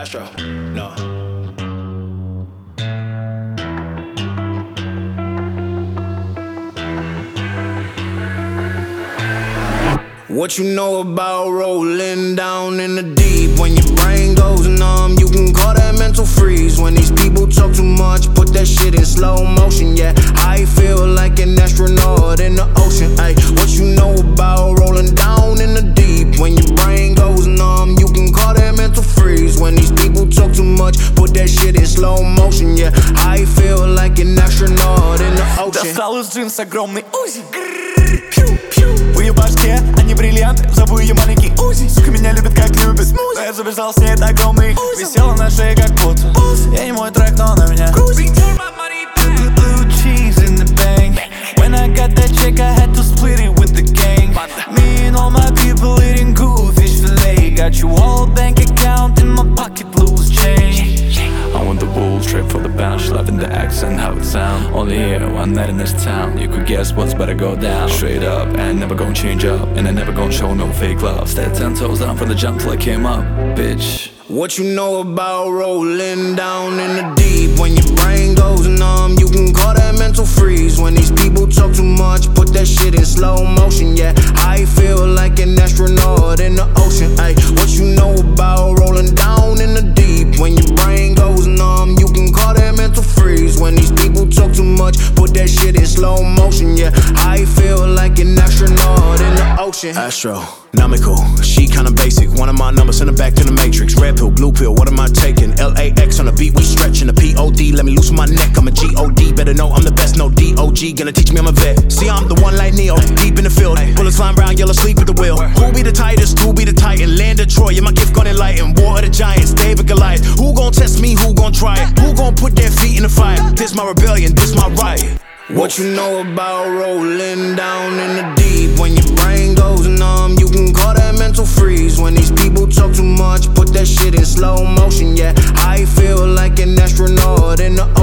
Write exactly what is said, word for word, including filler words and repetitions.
Astro, no. What you know about rolling down in the deep? When your brain goes numb, you can call that mental freeze. When these people talk too much, put that shit in slow motion. Yeah, I feel like an astronaut in the ocean. Ay, what you know about rolling down in the deep? When your brain goes numb, you can call that mental freeze. When these people talk too much, put that shit in slow motion. Yeah, I feel like an astronaut in the ocean. Достал из джинс огромный узи. В ее башке, они бриллианты, зову ее маленький Узи. Сука меня любит, как любит смузи. Но я забежал с ней, это огромный Узи. Висела на шее, как будто я не мой трек, но на меня Blue cheese in the bank. When I got that check, I had to split it with the gang. Me and all my people eating good fish fillet. Got you all bank account in my pocket, loose change. I want the bull straight for the bounce, loving the accent, how it sound. Only here, one night in this town. You could guess what's better go down. Straight up, and never gonna change up. And I never gonna show no fake love. Stayed ten toes down from the jump till I came up, bitch. What you know about rolling down in the deep? When your brain goes numb, you can call that mental freeze. When these people talk too much, put that shit in slow motion. Yeah, I feel like an astronaut in the ocean. Ay, what you know about rolling down in the deep? When your brain goes numb, you can call that mental freeze. When these people talk too much, put that shit in slow motion. Yeah, I feel like an astronaut in the ocean. Astronomical, she kinda basic. One of my numbers, send her back to the matrix. Red pill, blue pill, what am I taking? L A X on the beat, we stretching the P O D. Let me loosen my neck, I'm a G O D. Better know I'm the best, no D O G. Gonna teach me I'm a vet. See, I'm the one like Neo, deep in the field. Bullets flying round, yellow sleep at the wheel. Who be the tightest? Who be the titan? Land of Troy, yeah, my gift gonna enlighten. War of the giants, David Goliath. Who gon' test me? Who gon' try it? Who gon' put their feet in the fire? This my rebellion, this my riot. What you know about rolling down in the deep? When your brain goes numb, you can call that mental freeze. When these people talk too much, put that shit in slow motion. Yeah, I feel like an astronaut in the